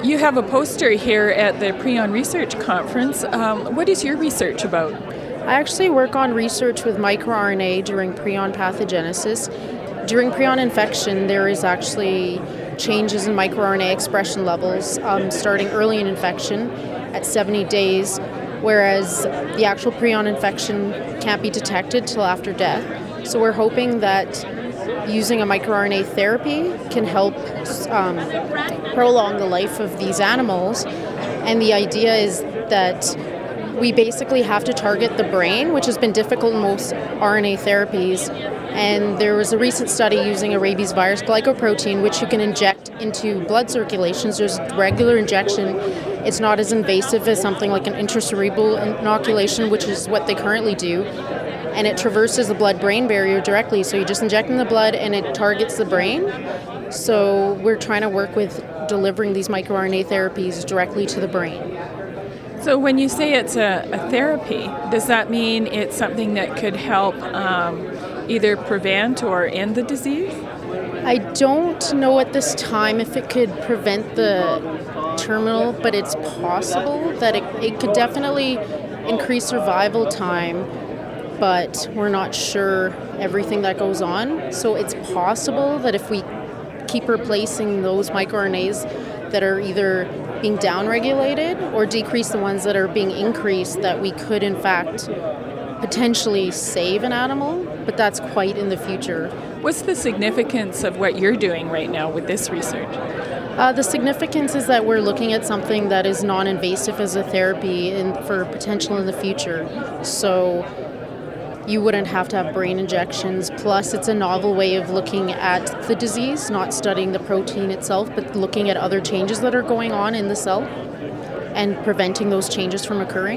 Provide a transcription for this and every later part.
You have a poster here at the Prion Research Conference. What is your research about? I actually work on research with microRNA during prion pathogenesis. During prion infection, there is actually changes in microRNA expression levels starting early in infection at 70 days, whereas the actual prion infection can't be detected till after death. So we're hoping that using a microRNA therapy can help prolong the life of these animals. And the idea is that we basically have to target the brain, which has been difficult in most RNA therapies. And there was a recent study using a rabies virus glycoprotein, which you can inject into blood circulations. There's regular injection. It's not as invasive as something like an intracerebral inoculation, which is what they currently do. And it traverses the blood-brain barrier directly. So you just inject in the blood and it targets the brain. So we're trying to work with delivering these microRNA therapies directly to the brain. So when you say it's a therapy, does that mean it's something that could help either prevent or end the disease? I don't know at this time if it could prevent the terminal, but it's possible that it could definitely increase survival time, but we're not sure everything that goes on. So it's possible that if we keep replacing those microRNAs that are either being downregulated or decrease the ones that are being increased, that we could in fact potentially save an animal, but that's quite in the future. What's the significance of what you're doing right now with this research? The significance is that we're looking at something that is non-invasive as a therapy for potential in the future. So you wouldn't have to have brain injections. Plus, it's a novel way of looking at the disease, not studying the protein itself, but looking at other changes that are going on in the cell and preventing those changes from occurring.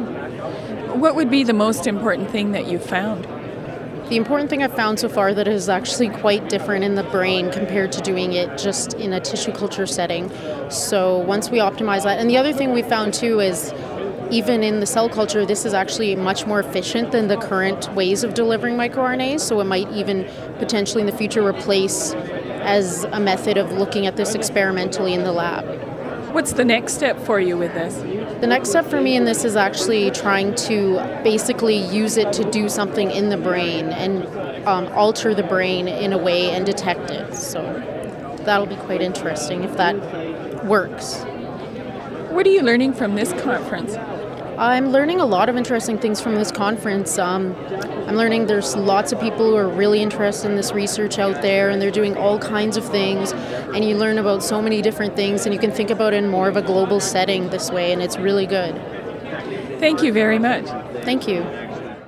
What would be the most important thing that you've found? The important thing I've found so far that is actually quite different in the brain compared to doing it just in a tissue culture setting. So once we optimize that, and the other thing we found too is even in the cell culture, this is actually much more efficient than the current ways of delivering microRNAs, so it might even potentially in the future replace as a method of looking at this experimentally in the lab. What's the next step for you with this? The next step for me in this is actually trying to basically use it to do something in the brain and alter the brain in a way and detect it. So that'll be quite interesting if that works. What are you learning from this conference? I'm learning a lot of interesting things from this conference. I'm learning there's lots of people who are really interested in this research out there, and they're doing all kinds of things, and you learn about so many different things, and you can think about it in more of a global setting this way, and it's really good. Thank you very much. Thank you.